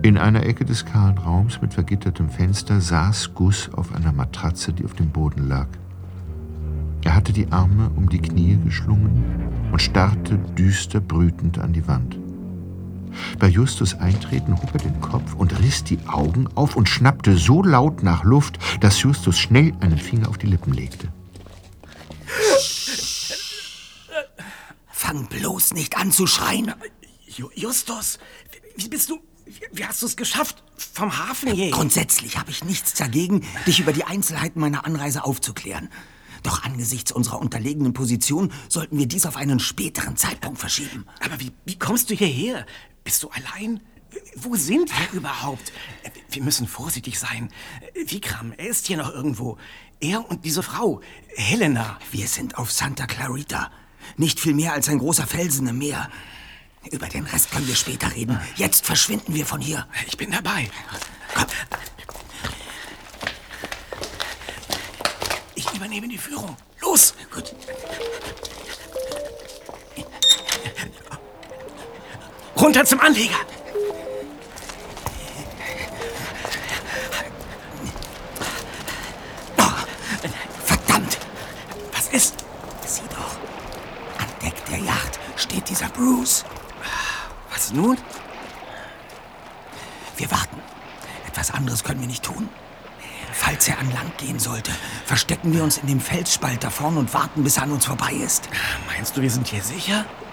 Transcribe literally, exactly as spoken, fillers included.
In einer Ecke des kahlen Raums mit vergittertem Fenster saß Gus auf einer Matratze, die auf dem Boden lag. Er hatte die Arme um die Knie geschlungen und starrte düster brütend an die Wand. Bei Justus Eintreten hob er den Kopf und riss die Augen auf und schnappte so laut nach Luft, dass Justus schnell einen Finger auf die Lippen legte. Fang bloß nicht an zu schreien. Justus, wie bist du... Wie hast du es geschafft? Vom Hafen hier? Grundsätzlich habe ich nichts dagegen, dich über die Einzelheiten meiner Anreise aufzuklären. Doch angesichts unserer unterlegenen Position sollten wir dies auf einen späteren Zeitpunkt verschieben. Aber wie, wie kommst du hierher? Bist du allein? Wo sind wir überhaupt? Wir müssen vorsichtig sein. Vikram, er ist hier noch irgendwo. Er und diese Frau, Helena. Wir sind auf Santa Clarita. Nicht viel mehr als ein großer Felsen im Meer. Über den Rest können wir später reden. Jetzt verschwinden wir von hier. Ich bin dabei. Komm. Ich übernehme die Führung. Los! Gut. Runter zum Anleger! Oh, verdammt! Was ist? Sieh doch. An Deck der Yacht steht dieser Bruce. Was nun? Wir warten. Etwas anderes können wir nicht tun. Falls er an Land gehen sollte, verstecken wir uns in dem Felsspalt da vorne und warten, bis er an uns vorbei ist. Meinst du, wir sind hier sicher?